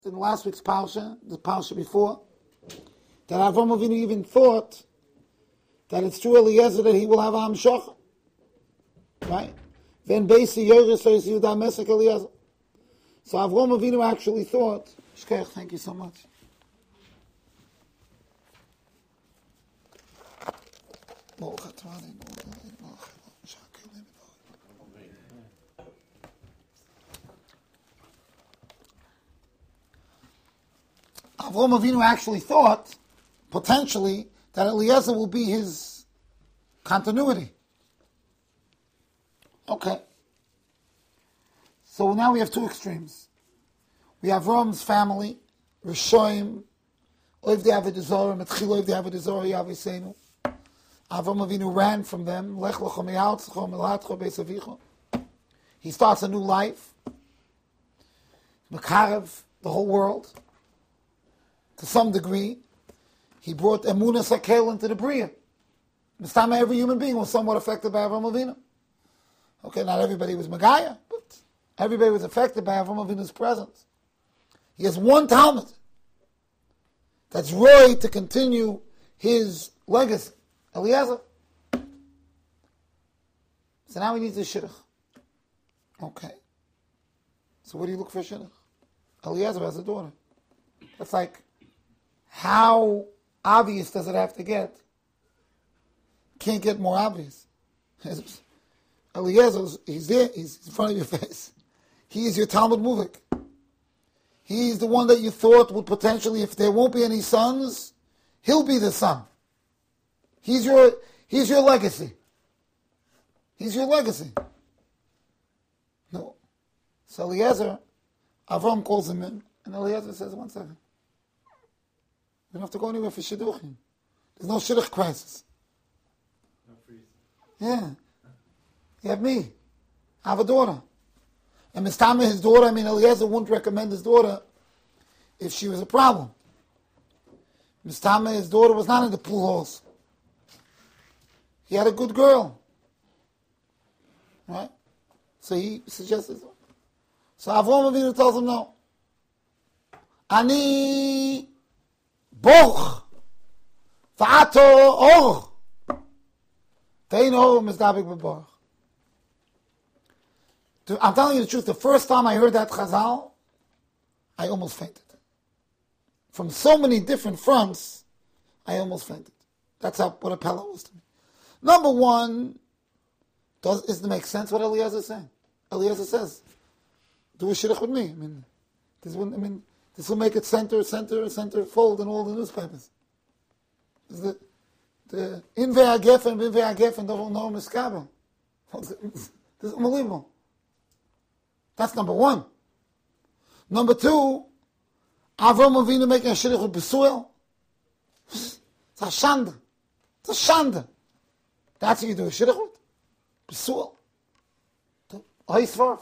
in last week's parsha, the parsha before, that Avram Avinu even thought that it's true Eliezer that he will have Am Shoch. Right? Then Beisi Yoris Yehuda Mesek Eliezer. So Avram Avinu actually thought, Shkech, thank you so much. Avram Avinu actually thought, potentially, that Eliezer will be his continuity. Okay. So now we have two extremes. We have Avram's family, Rishoim, Oivdei Avodah Zarah, Metchila Oivdei Avodah Zarah, Yaviseinu. Avram Avinu ran from them. Lech lecha mi'artzecha mil'atcha beis avicha. He starts a new life. Mekarev, the whole world. To some degree, he brought Emunah Sakel into the Bria. Mistama, every human being was somewhat affected by Avram Avinu. Okay, not everybody was Megaya, but everybody was affected by Avram Avinu's presence. He has one Talmud that's right to continue his legacy. Eliezer. So now he needs a shidduch. Okay. So where do you look for a shidduch? Eliezer has a daughter. That's like, how obvious does it have to get? Can't get more obvious. Eliezer, he's there, he's in front of your face. He is your Talmud Muvik. He's the one that you thought would potentially, if there won't be any sons, he'll be the son. He's your legacy. He's your legacy. No. So Eliezer, Avram calls him in, and Eliezer says, 1 second. You don't have to go anywhere for shidduchim. There's no shidduch crisis. No freeze. Yeah. You have me. I have a daughter. And Mistama, his daughter, Eliezer wouldn't recommend his daughter if she was a problem. Mistama, his daughter was not in the pool halls. He had a good girl. Right? So he suggested. So Avram Avinu tells him no. Ani boch v'ato or. Tein or mizdabik b'borch. I'm telling you the truth, the first time I heard that chazal, I almost fainted. From so many different fronts, I almost fainted. That's what a pella was to me. Number one, does it make sense what Eliezer is saying? Eliezer says, do a shidduch with me. This will make it center, fold in all the newspapers. The Invei HaGefen don't know Miskabel. This is unbelievable. That's number one. Number two, Avram Avinu making a shidduch with Besuel. It's a shanda. It's a shanda. That's what you do a shidduch with? Besuel. Oisvarf.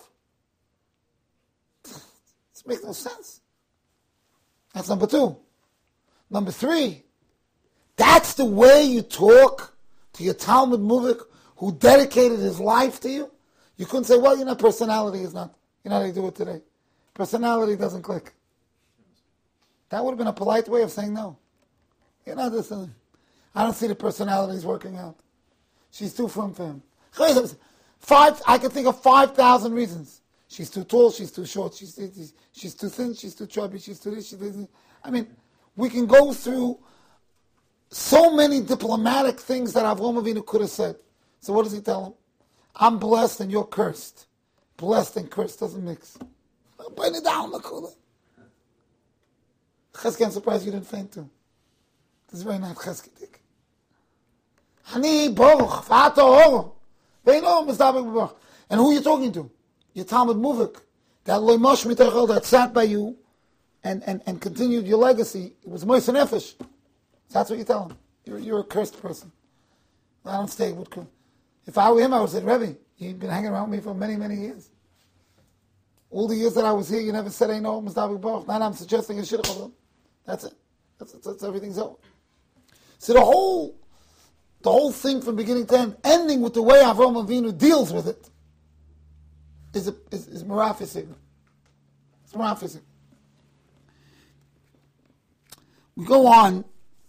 This makes no sense. That's number two. Number three, that's the way you talk to your Talmud Muvik who dedicated his life to you? You couldn't say, well, personality is not. You know how they do it today. Personality doesn't click. That would have been a polite way of saying no. I don't see the personalities working out. She's too firm for him. I can think of 5,000 reasons. She's too tall, she's too short, she's too thin, she's too chubby, she's too this, she's too this. We can go through so many diplomatic things that Avram Avinu could have said. So what does he tell him? I'm blessed and you're cursed. Blessed and cursed doesn't mix. Bring it down, Makula. Chesky, I'm surprised you didn't faint too. This is very not Cheskidik. Hani Baruch, Vato Oro. And who are you talking to? Your Talmud Muvik. That Loimosh Mitachel that sat by you and continued your legacy. It was Moise Nefesh. That's what you tell him. You're a cursed person. I don't stay with. If I were him, I would say, Rebbe, you've been hanging around me for many, many years. All the years that I was here, you never said, ain't no Mizdabik Baruch. Now I'm suggesting a shidduch of them. That's it. That's everything's over. So the whole thing from beginning to end, ending with the way Avram Avinu deals with it, is marafisig. It's marafisig. We go on.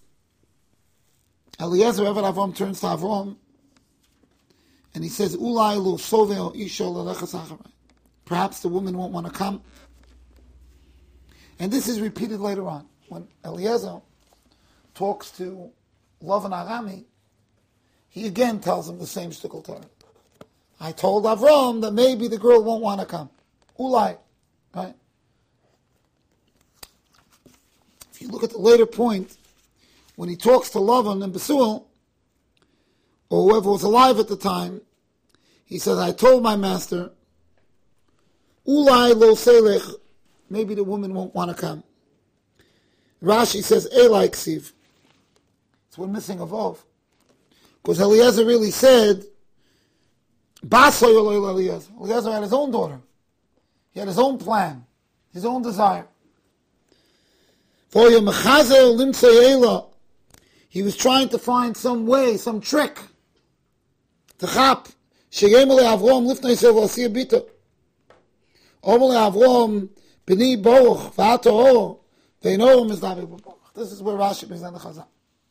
Eliezer Eved Avram turns to Avram, and he says, "Ulai lo soveo isha lelechas acharei." Perhaps the woman won't want to come. And this is repeated later on when Eliezer talks to Lavan Arami. He again tells him the same shtickle Torah. I told Avram that maybe the girl won't want to come. Ulai, right? If you look at the later point, when he talks to Lavan and Besuel, or whoever was alive at the time, he says, I told my master, Ulai lo selech, maybe the woman won't want to come. Rashi says, Elai ksiv. So we're missing a vav. Because Eliezer really said, Basoy Eliezer. Eliezer had his own daughter. He had his own plan, his own desire. He was trying to find some way, some trick to chap. Shegem Avram lifnei sev asiya bita. Omar Avram b'ni boruch v'ato ve'inorim is davi b'boruch. This is where Rashi brings down the Chazal.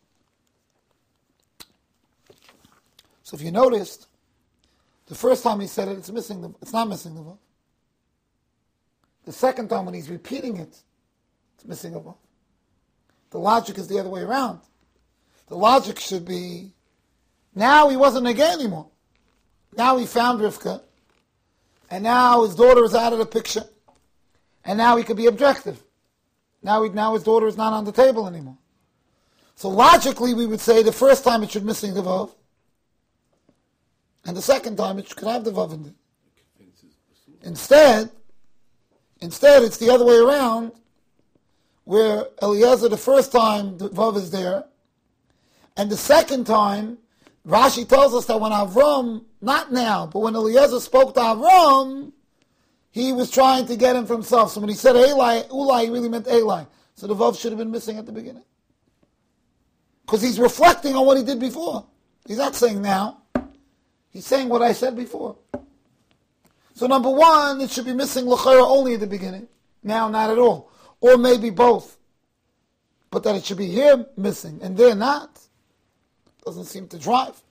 So if you noticed, the first time he said it, it's not missing the vav. The second time when he's repeating it, it's missing a vav. The logic is the other way around. The logic should be, now he wasn't a gay anymore. Now he found Rivka, and now his daughter is out of the picture, and now he could be objective. Now his daughter is not on the table anymore. So logically we would say the first time it should missing the vav, and the second time it could have the vav in it. Instead, it's the other way around, where Eliezer, the first time the vav is there, and the second time, Rashi tells us that when Avram, not now, but when Eliezer spoke to Avram, he was trying to get him for himself. So when he said Eli, Ulai, he really meant Eli. So the vav should have been missing at the beginning. Because he's reflecting on what he did before. He's not saying now. He's saying what I said before. So number one, it should be missing l'chayra only at the beginning. Now, not at all. Or maybe both. But that it should be here missing and there not, doesn't seem to drive.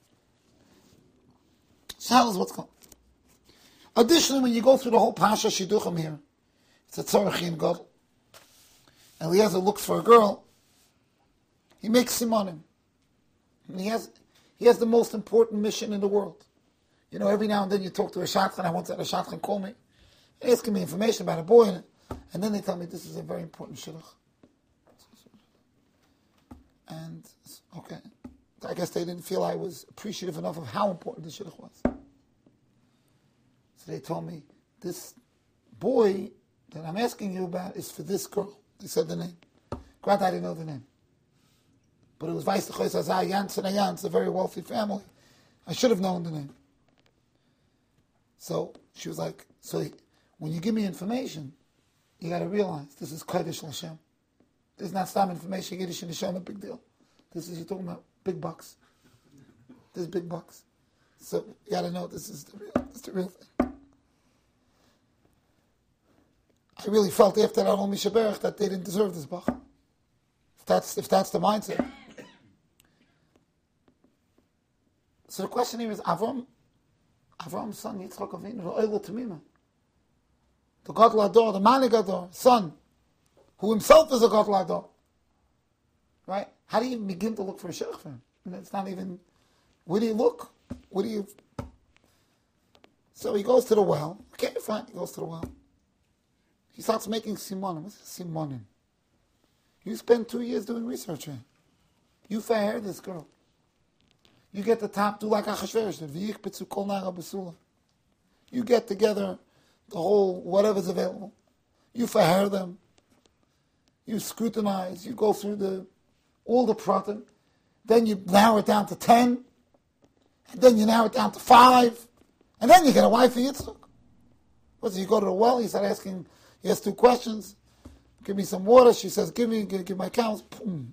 So that is what's going on. Additionally, when you go through the whole Pasha Shidduchim here, it's a tzorach in God. Eliezer looks for a girl. He makes simonim. And he has the most important mission in the world. You know, every now and then you talk to a shadchan. I once had a shadchan call me, asking me information about a boy, and then they tell me this is a very important shidduch. And, okay, I guess they didn't feel I was appreciative enough of how important the shidduch was. So they told me, this boy that I'm asking you about is for this girl. They said the name. Granted, I didn't know the name. But it was Vaisachos Azai Janssen Ayan. It's a very wealthy family. I should have known the name. So she was like, so when you give me information, you got to realize this is Kodesh L'Shem. This is not some information. Yiddish and Hashem, a big deal. This is, you're talking about big bucks. This is big bucks. So you got to know this is the real thing. I really felt after that on Mishaberach that they didn't deserve this bach. If that's the mindset. So the question here is Avram's son Yitzchak Avinu, the Oilo Tamima, the Gadol Hador, the Manig Hador, son, who himself is a Gadol Hador. Right? How do you even begin to look for a shidduch for him? It's not even. Where do you look? Where do you? So he goes to the well. Okay, fine. He goes to the well. He starts making simonim. What's simonim? You spend 2 years doing research here. You fair this girl. You get the top, do like Achashverosh did. V'yich betzu kol nara b'sula. You get together the whole whatever's available. You fair them. You scrutinize. You go through all the pratim. Then you narrow it down to 10. And then you narrow it down to 5. And then you get a wife for Yitzchak. What's it? You go to the well, you start asking, he has 2 questions. Give me some water. She says, give my cows.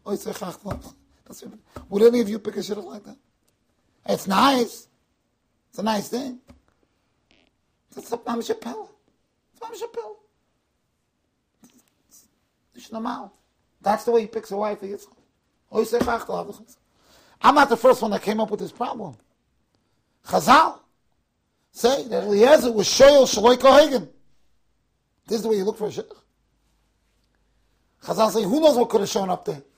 Would any of you pick a shidduch like that? It's nice. It's a nice thing. It's not Mamish Appel. It's Mamish Appel. It's normal. That's the way he picks a wife for Yitzchak. I'm not the first one that came up with this problem. Chazal say that Eliezer was shoyel shaloi kohagen. This is the way you look for a shidduch. Chazal say, who knows what could have shown up there?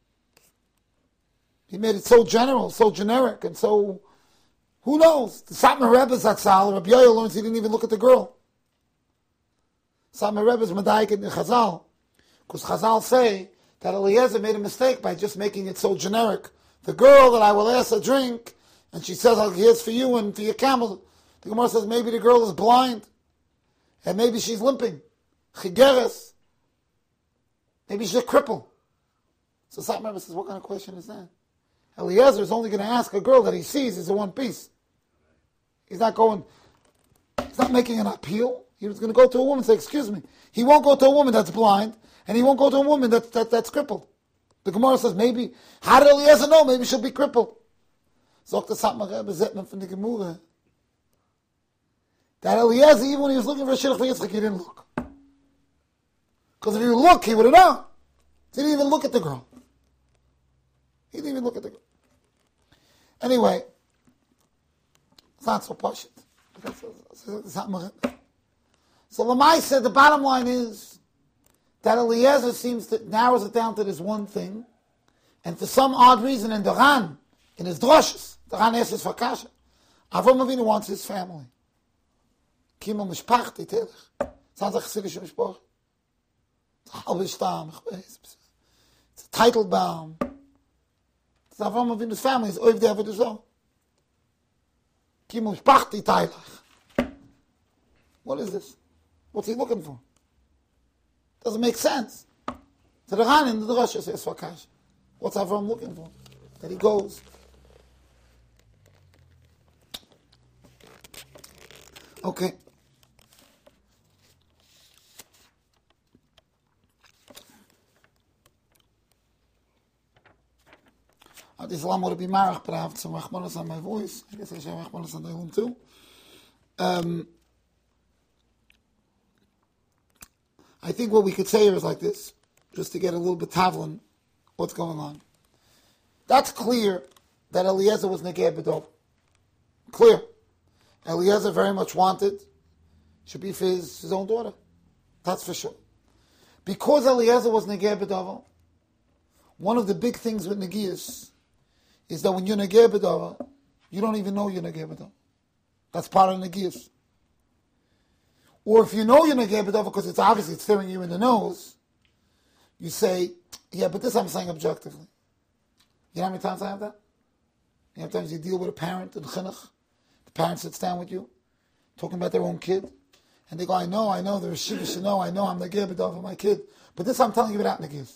He made it so general, so generic, and so, who knows? The Satmar Rebbe's Zatzal, Rabbi Yoel learns he didn't even look at the girl. Satmar Rebbe's Medayik in the Chazal, because Chazal say that Eliezer made a mistake by just making it so generic. The girl that I will ask a drink, and she says, here's for you and for your camel. The Gemara says maybe the girl is blind, and maybe she's limping. Chigeres. Maybe she's a cripple. So Satmar Rebbe says, what kind of question is that? Eliezer is only going to ask a girl that he sees is a one piece. He's not making an appeal. He was going to go to a woman and say, excuse me. He won't go to a woman that's blind, and he won't go to a woman that's crippled. The Gemara says, maybe, how did Eliezer know? Maybe she'll be crippled. Zok the Satmar Rebbe Zetman from the Gemara. That Eliezer, even when he was looking for a shidduch for Yitzchak, he didn't look. Because if he would look, he would have known. He didn't even look at the girl. Anyway, it's not so pashut. So Lamai said the bottom line is that Eliezer narrows it down to this one thing, and for some odd reason in Duran, in his droshes, Duran asks for kasha. Avram Avinu wants his family. Kimo mishpachti telech. Sounds like Chassidish mishpach. It's a halbe stam. It's a title baum. Avram Avinu's family is oiv the Avodah Zarah. Kimu shpachti tailach. What is this? What's he looking for? Doesn't make sense. So the Ran in the Drosha says Fakash. What's Avram looking for? That he goes. Okay. Islam would be married, but I have some rachmanos on my voice. I guess I should have rachmanos on the home too. I think what we could say here is like this, just to get a little bit tavlin, what's going on. That's clear that Eliezer was negei b'dov. Clear. Eliezer very much wanted, should be for his own daughter. That's for sure. Because Eliezer was negei b'dov, one of the big things with negiyas is that when you're negei b'dava, you don't even know you're negei b'dava. That's part of negiyas. Or if you know you're negei b'dava because it's obviously staring you in the nose, you say, yeah, but this I'm saying objectively. You know how many times I have that? You know how many times you deal with a parent in chinuch, the parent sits down with you, talking about their own kid, and they go, I know, the Rishiva should know, I'm negei b'dava for my kid, but this I'm telling you without negiyas.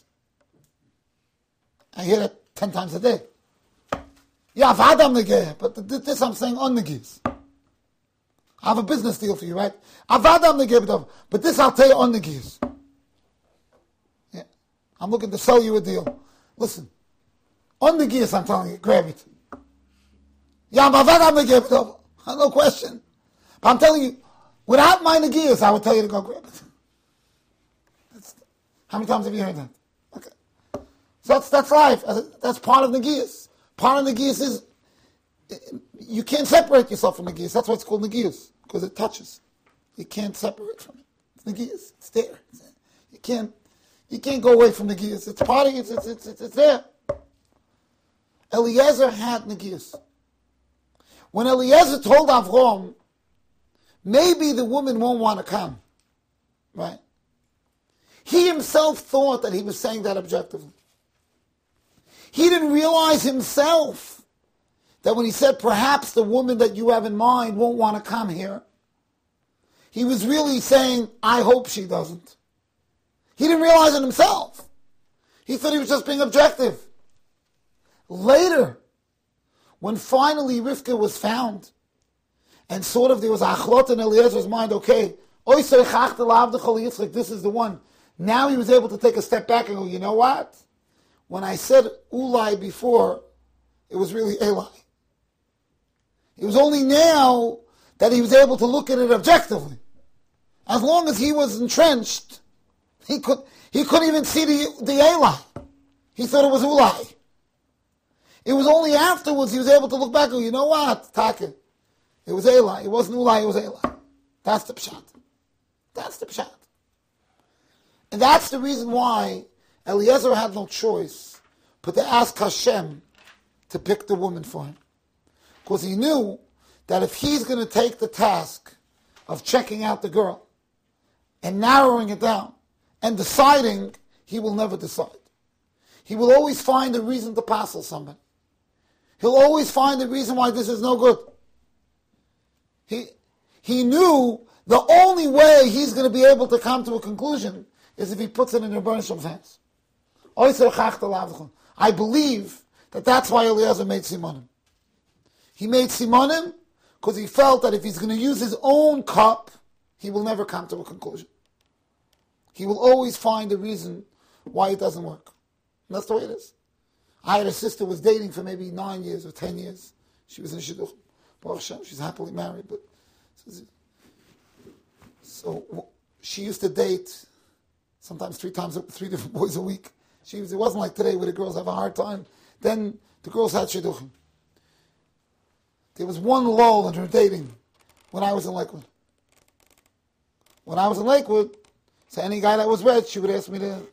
I hear that 10 times a day. Yeah, Avadam negeh, but this I'm saying on negis. I have a business deal for you, right? Avadam negeh, but this I'll tell you on negis. Yeah, I'm looking to sell you a deal. Listen, on negis I'm telling you, grab it. Yeah, Avadam negeh, no question. But I'm telling you, without my negis, I would tell you to go grab it. How many times have you heard that? Okay, so that's life. That's part of negis. Part of Negiyas is, you can't separate yourself from Negiyas. That's why it's called Negiyas, because it touches. You can't separate from it. It's Negiyas. It's there. You can't go away from Negiyas. It's part of it. It's there. Eliezer had Negiyas. When Eliezer told Avram, maybe the woman won't want to come, right? He himself thought that he was saying that objectively. He didn't realize himself that when he said, perhaps the woman that you have in mind won't want to come here, he was really saying, I hope she doesn't. He didn't realize it himself. He thought he was just being objective. Later, when finally Rivka was found, and sort of there was a achlot in Eliezer's mind, okay, this is the one. Now he was able to take a step back and go, you know what? When I said Ulai before, it was really Eli. It was only now that he was able to look at it objectively. As long as he was entrenched, he He couldn't even see the Eli. He thought it was Ulai. It was only afterwards he was able to look back and go, you know what, Taka? It was Eli. It wasn't Ulai, it was Eli. That's the pshat. That's the pshat. And that's the reason why Eliezer had no choice but to ask Hashem to pick the woman for him. Because he knew that if he's going to take the task of checking out the girl and narrowing it down and deciding, he will never decide. He will always find a reason to passel somebody. He'll always find a reason why this is no good. He knew the only way he's going to be able to come to a conclusion is if he puts it in Rebbeinu Shalom's hands. I believe that that's why Eliezer made Simonim. He made Simonim because he felt that if he's going to use his own cup, he will never come to a conclusion. He will always find a reason why it doesn't work. And that's the way it is. I had a sister who was dating for maybe 9 years or 10 years. She was in Shidduch. Baruch Hashem, she's happily married. But so she used to date sometimes 3 different boys a week. It wasn't like today where the girls have a hard time. Then the girls had Shidduchim. There was one lull in her dating when I was in Lakewood. When I was in Lakewood, so any guy that was red, she would ask me to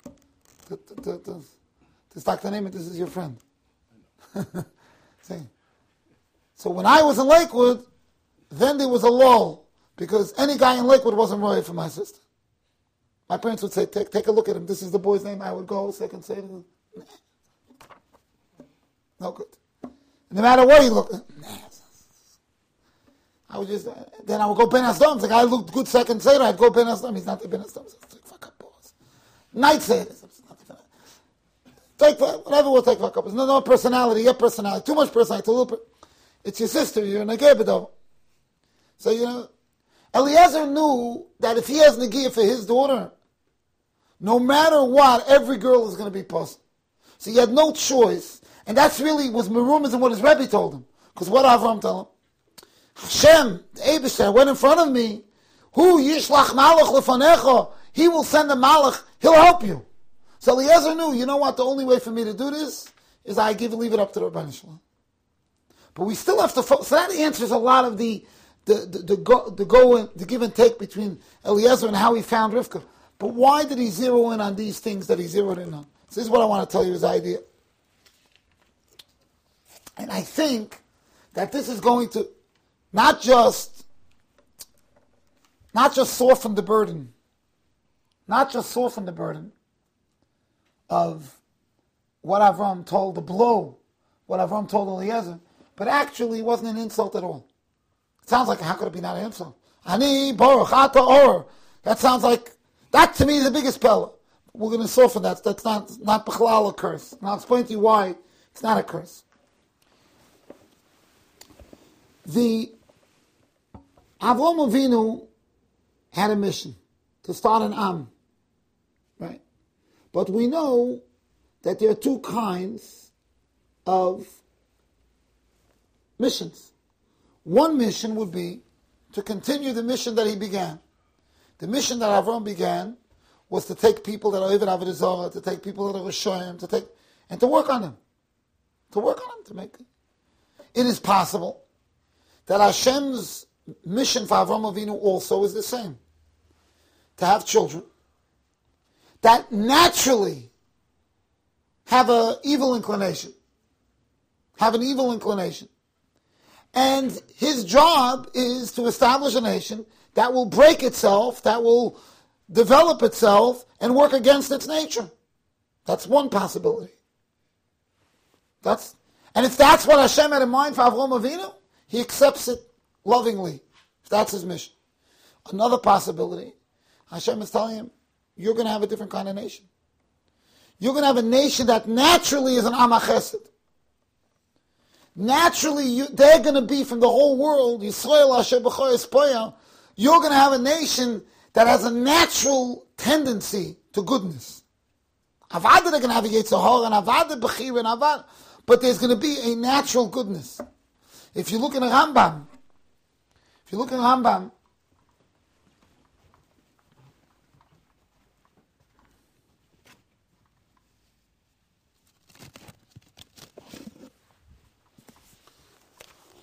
stack the name and this is your friend. See? So when I was in Lakewood, then there was a lull because any guy in Lakewood wasn't right for my sister. My parents would say, take a look at him. This is the boy's name. I would go second, say to him, nah. No good. No matter what he looked at, nah. Then I would go Ben Hasdam. The guy looked good second Seder. I'd go Ben Hasdam. He's not the Ben Hasdam. Fuck up, boss. Night Seder. Take whatever we'll take fuck up. No personality. Your personality. Too much personality. It's your sister. You're a Negebedo. So, Eliezer knew that if he has Negiah for his daughter, no matter what, every girl is going to be puzzled. So he had no choice. And that's really was Merumas and what his Rebbe told him. Because what Avram told him? Hashem, the Eibishter, went in front of me. Hu yishlach malach lefanecha. He will send a malach. He'll help you. So Eliezer knew, you know what, the only way for me to do this is leave it up to the Rebbeinu Shalom. But we still have to, so that answers a lot of the give and take between Eliezer and how he found Rivka. But why did he zero in on these things that he zeroed in on? So this is what I want to tell you, his idea. And I think that this is going to not just soften the burden, of what Avram told, the blow, what Avram told Eliezer, but actually it wasn't an insult at all. It sounds like, how could it be not an insult? Ani, Baruch, Ata, Or. That sounds like, that to me is the biggest pella. We're going to soften that. That's not Bechlal a curse. And I'll explain to you why it's not a curse. The Avram Avinu had a mission to start an Am, right? But we know that there are 2 kinds of missions. One mission would be to continue the mission that he began. The mission that Avram began was to take people that are Eved Avodah Zarah, to take people that are Rishoyim, and to work on them. To make it. It is possible that Hashem's mission for Avram Avinu also is the same. To have children that naturally have an evil inclination. And his job is to establish a nation that will break itself, that will develop itself, and work against its nature. That's one possibility. And if that's what Hashem had in mind for Avraham Avinu, he accepts it lovingly, if that's his mission. Another possibility, Hashem is telling him, you're going to have a different kind of nation. You're going to have a nation that naturally is an Am HaChesed. Naturally, they're going to be from the whole world, Yisrael Asher B'chor Yispoya. You're going to have a nation that has a natural tendency to goodness. Avada, they're going to have a Yetzer Hara, and Avada B'chir, and Avada, but there's going to be a natural goodness. If you look in the Rambam,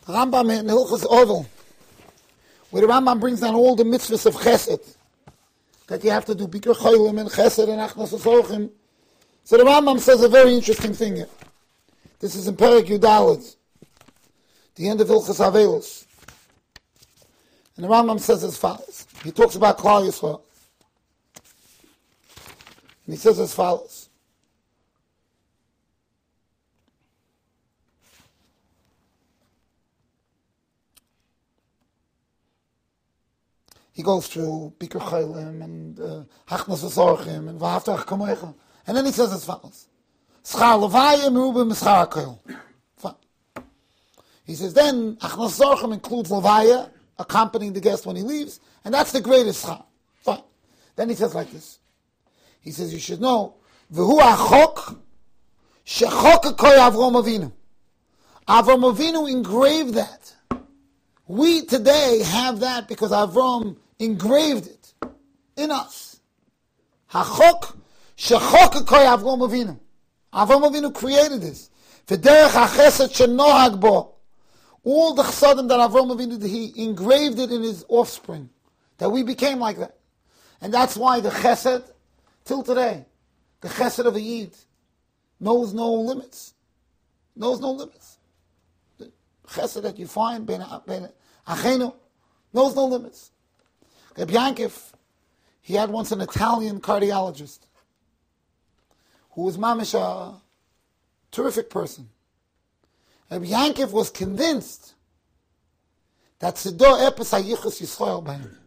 Rambam in Hilchos Ovel, where the Rambam brings down all the mitzvahs of Chesed that you have to do, Bikur Cholim and Chesed and Achnas Osochim. So the Rambam says a very interesting thing here. This is in Perek Yudalid, the end of Hilchos Avelos. And the Rambam says as follows. He talks about Klal Yisrael. And he says as follows. He goes through Bikur Cholim and Achnas Osochim and V'ahavta Kamoicha. And then he says as follows. Schar Levaya Merubah Mischar HaKol. Fine. He says then Achnas Osochim includes Levaya, accompanying the guest when he leaves, and that's the greatest schar. Fine. Then he says like this. He says you should know, V'hu HaChok Shechok HaKoy Avrom Avinu. Avrom Avinu engraved that. We today have that because Avrom engraved it in us. HaChok Shechok HaKoy Avrom Avinu. Avrom Avinu created this. V'derech HaChesed Shenohag Bo. All the chsadim that Avram Avinu did, he engraved it in his offspring, that we became like that. And that's why the chesed, till today, the chesed of a Yid knows no limits. Knows no limits. The chesed that you find, ben Achenu, knows no limits. Reb Yankov, he had once an Italian cardiologist who was mamish a terrific person. Rabbi Yankov was convinced that Tzedor Epes HaYichus Yisrael by him.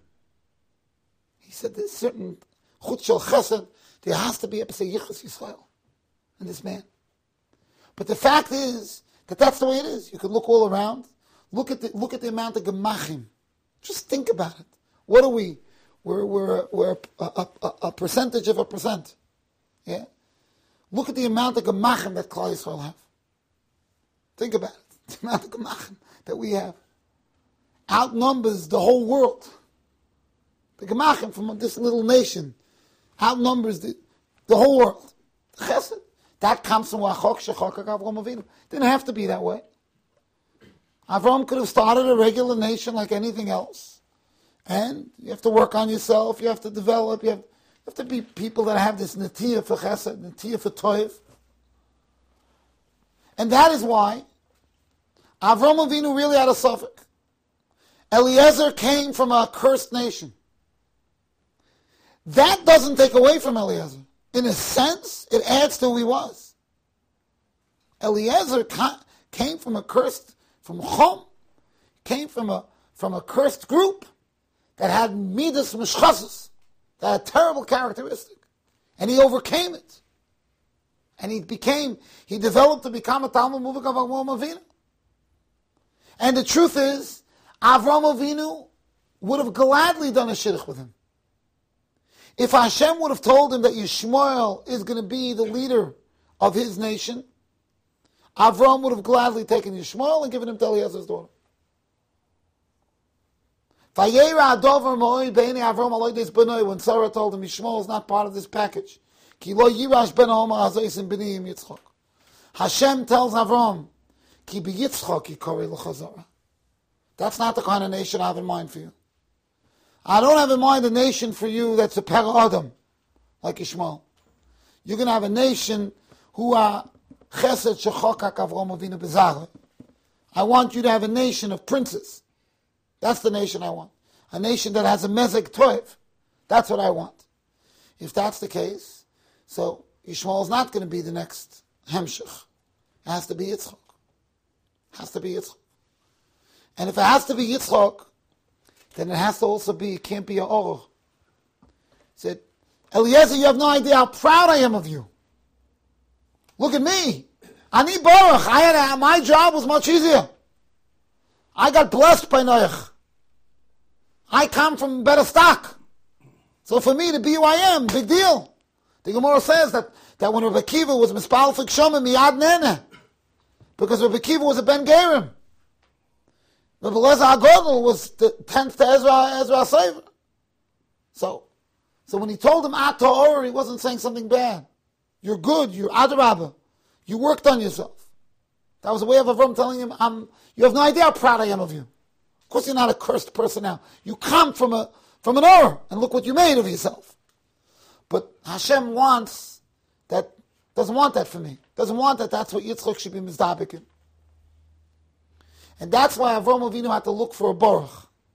He said there's certain Chut Shel Chesed, there has to be Epes HaYichus Yisrael in this man. But the fact is that that's the way it is. You can look all around. Look at the amount of Gemachim. Just think about it. What are we? We're a percentage of a percent. Yeah. Look at the amount of Gemachim that Klal Yisrael have. Think about it. The amount of Gemachim that we have outnumbers the whole world. The Gemachim from this little nation outnumbers the whole world. The Chesed. That comes from Achok Shechok Avrom Avinu. Didn't have to be that way. Avram could have started a regular nation like anything else. And you have to work on yourself. You have to develop. You have to be people that have this Netiyah for Chesed, Netiyah for Toiv. And that is why Avram Avinu really had a suffix. Eliezer came from a cursed nation. That doesn't take away from Eliezer. In a sense, it adds to who he was. Eliezer came from Chom, came from a cursed group that had midas mishchasus, that had terrible characteristic. And he overcame it. And he developed to become a Talmud Muvik of Avram Avinu. And the truth is, Avram Avinu would have gladly done a shidduch with him. If Hashem would have told him that Yishmael is going to be the leader of his nation, Avram would have gladly taken Yishmael and given him to Eliezer's daughter. When Sarah told him Yishmael is not part of this package, Hashem tells Avram, that's not the kind of nation I have in mind for you. I don't have in mind a nation for you that's a Pera Adam, like Ishmael. You're going to have a nation who are Chesed Shechokak Avram Avinu Bezara. I want you to have a nation of princes. That's the nation I want. A nation that has a Mezek Toiv. That's what I want. If that's the case, so Ishmael is not going to be the next Hemshech. It has to be Yitzchak. Has to be Yitzchak. And if it has to be Yitzchak, then it has to also be, it can't be a Orach. He said, Eliezer, you have no idea how proud I am of you. Look at me. Ani Baruch. My job was much easier. I got blessed by Noach. I come from better stock. So for me to be who I am, big deal. The Gemara says that when Rebbe Kiva was Mispal Fikshomim Miyad Nene, because Rebbe Kiva was a Ben Gerim. Rebbe Lezer HaGodel was the 10th to Ezra Sefer. So when he told him At Ta'or, he wasn't saying something bad. You're good, you're Adarabah. You worked on yourself. That was a way of Avram telling him, you have no idea how proud I am of you. Of course you're not a cursed person now. You come from an Ur, and look what you made of yourself. But Hashem doesn't want that for me. Doesn't want that. That's what Yitzchak should be mizdabek in. And that's why Avram Avinu had to look for a baruch.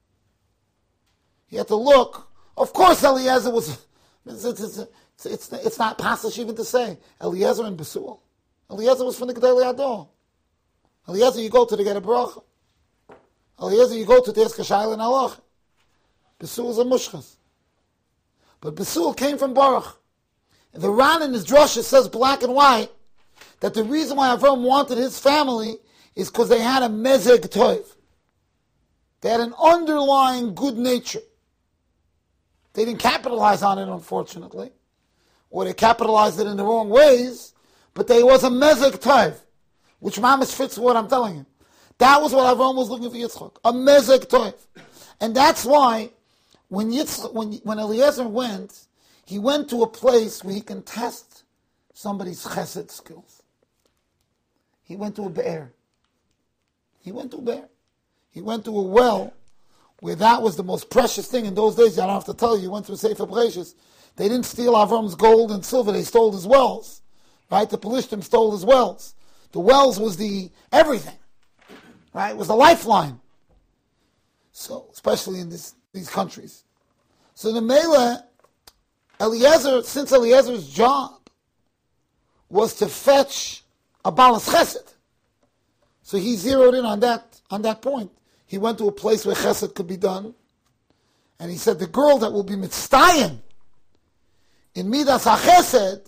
He had to look. Of course, Eliezer was. It's not possible even to say Eliezer and Besuel. Eliezer was from the Gedolei Ador. Eliezer, you go to get a bracha. Eliezer, you go to ask a shayla and halach. Besuel is a mushchas. But Besuel came from Baruch. And the Ran in his drasha says black and white that the reason why Avram wanted his family is because they had a mezeg toiv. They had an underlying good nature. They didn't capitalize on it, unfortunately. Or they capitalized it in the wrong ways. But there was a mezeg toiv, which mamish fits what I'm telling you. That was what Avram was looking for Yitzchak. A mezeg toiv. And that's why when Eliezer went, he went to a place where he can test somebody's chesed skills. He went to a be'er. He went to a well where that was the most precious thing in those days. I don't have to tell you, he went to a Sefer Bereshis. They didn't steal Avram's gold and silver, they stole his wells. Right? The Pelishtim stole his wells. The wells was the everything. Right? It was the lifeline. So, especially in these countries. So the Mela, since Eliezer's job was to fetch a Balas Chesed, so he zeroed in on that point. He went to a place where Chesed could be done, and he said, the girl that will be mitzdayen in Midas HaChesed,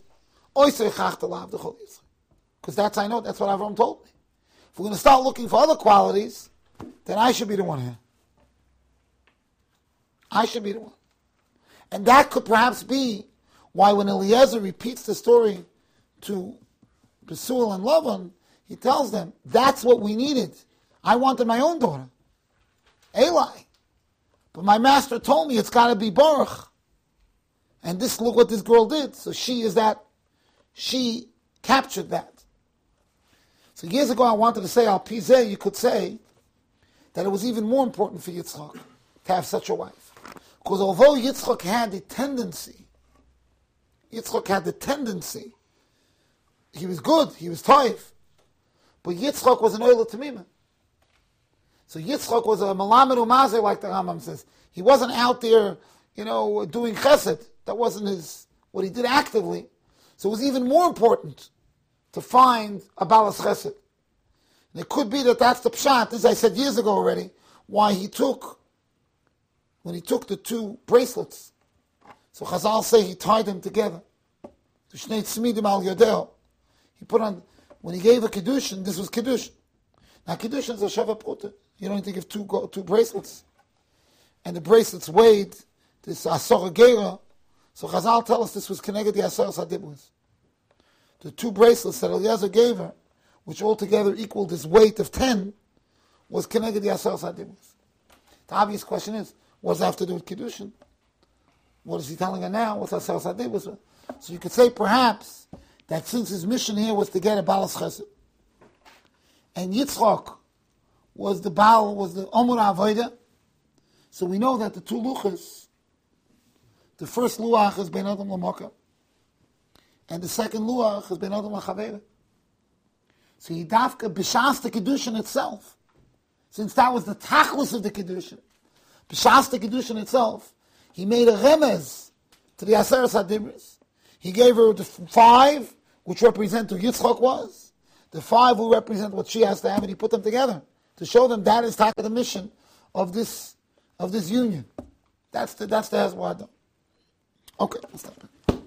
because that's what Avram told me. If we're going to start looking for other qualities, then I should be the one here. I should be the one. And that could perhaps be why when Eliezer repeats the story to Besuel and Lavan, he tells them, that's what we needed. I wanted my own daughter, Eli. But my master told me it's got to be Baruch. And look what this girl did. So she captured that. So years ago I wanted to say, Al Pizeh, you could say that it was even more important for Yitzchak to have such a wife. Because although Yitzchak had the tendency, he was good, he was toiv, but Yitzchak was an oila tamima. So Yitzchak was a malamed umazer, like the Rambam says. He wasn't out there, doing chesed. That wasn't what he did actively. So it was even more important to find a balas chesed. And it could be that that's the pshat, as I said years ago already, why when he took the two bracelets. So Chazal say he tied them together. To Shnei Tzmidim al Yodeo. He put on, when he gave a Kiddushin, this was Kiddushin. Now Kiddushin is a Sheva Pruta. You don't need to give two bracelets. And the bracelets weighed this Asor Geira. So Chazal tell us this was Keneged the Asor Sadibus. The two bracelets that Eliezer gave her, which altogether equaled this weight of 10, was Keneged the Asor Sadibus. The obvious question is, what does that have to do with Kiddushin? What is he telling her now? What's Asor Sadibus? So you could say perhaps that since his mission here was to get a Balas Chesed, and Yitzchak was the Omur Avodah, so we know that the two luchas, the first luach is Ben Adam L'Mokah, and the second luach is Ben Adam L'Chavera. So he dafka b'shas the Kiddushin itself, since that was the tachlis of the Kiddushin, b'shas the Kiddushin itself, he made a remez to the Aseret HaDibros. He gave her the 5, which represent who Yitzchak was, the 5 who represent what she has to have, and he put them together to show them that is the mission of this union. That's the Hezbollah. Okay, let's stop it.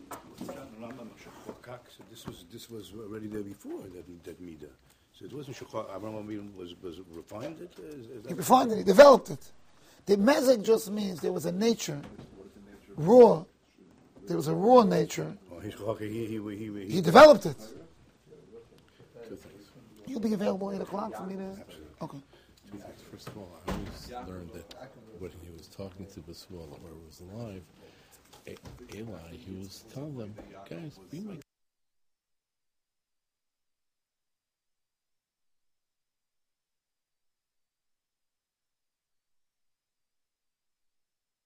This was already there before that midah. So it wasn't Shachar. Abraham Avinu was refined it. He refined it. He developed it. The mezek just means there was a nature, raw. There was a raw nature. He developed it. You'll be available 8 o'clock for me to. Okay. Two things. First of all, I always learned that when he was talking to Besuel or was alive, Eli, he was telling them, guys, be my